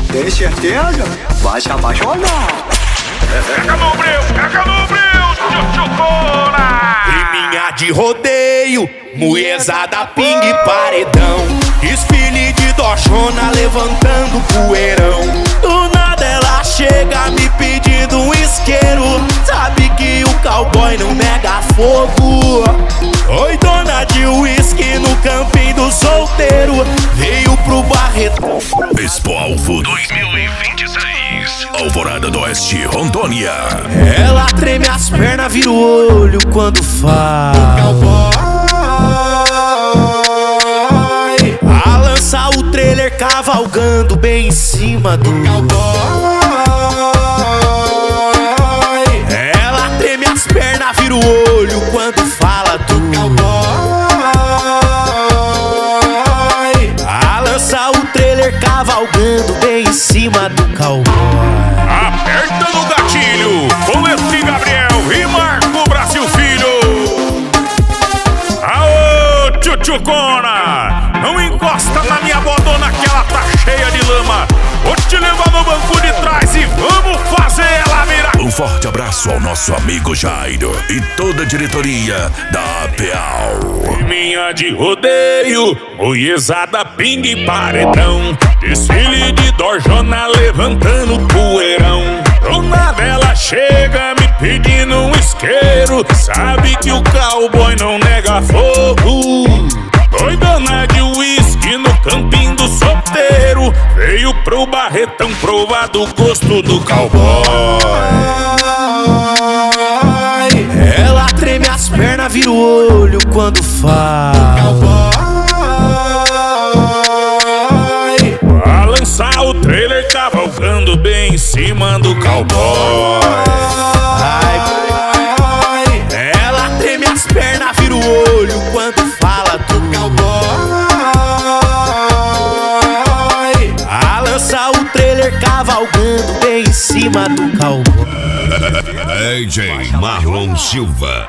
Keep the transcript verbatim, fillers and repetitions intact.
Tem certeza? Vai se apaixonar. Pega no breu, pega no breu, Tchutchucona! Riminha de rodeio, mulherzada, pingue, paredão. Desfile de dojona levantando poeirão. Do nada ela chega me pedindo um isqueiro. Sabe que o cowboy não nega fogo. Oi, dona de uísque no campinho do solteiro. Veio pro Barretão. Expo Alvo dois mil e vinte e seis, Alvorada do Oeste, Rondônia. Ela treme as pernas, vira o olho quando fala. A lança o trailer cavalgando bem em cima do cowboy. Ela treme as pernas, vira o olho quando fala do cowboy. A lança o trailer cavalgando bem em cima do cowboy. Aperta no gatilho, com Leslie Gabriel e Marco Brasil Filho. Aô, Tchutchucona! Não encosta na minha bodona que ela tá cheia de lama. Vou te levar no banco de trás e vamos fazer ela virar. Um forte abraço ao nosso amigo Jairo e toda a diretoria da A P A U. Minha de rodeio, mulherzada, pingue e paredão. Desfile de dojona levantando poeirão. Do nada ela chega me pedindo um isqueiro. Sabe que o cowboy não nega fogo. Doidona de uísque no campinho do solteiro. Veio pro Barretão provar do gosto do cowboy. Ela treme as pernas, vira o olho quando fala. A lançar o trailer cavalgando bem em cima do cowboy. Ai, ela treme as pernas, vira o olho quando fala do cowboy. A lança o trailer cavalgando bem em cima do cowboy. D J Marlon Silva.